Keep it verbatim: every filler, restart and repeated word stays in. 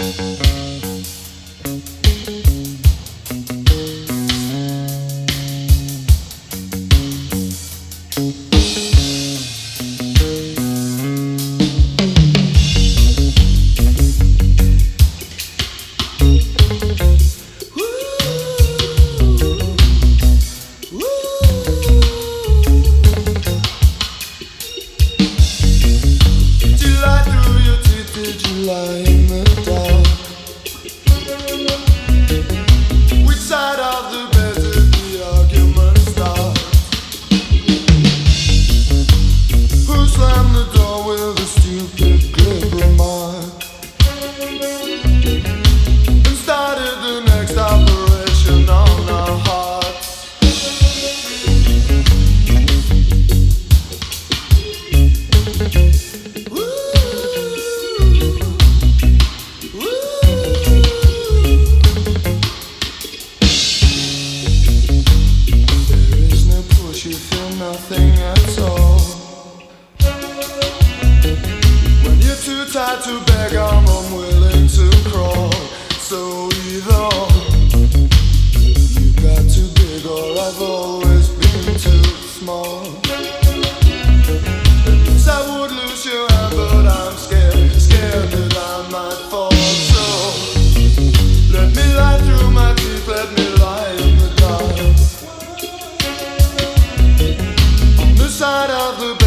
Nothing at all. When you're too tired to beg, I'm unwilling to crawl. So either you got too big, or I've always been too small. So I would lose your hand, but I'm scared, scared that I might fall. So let me lie through my teeth, let me lie in the dark. Side of the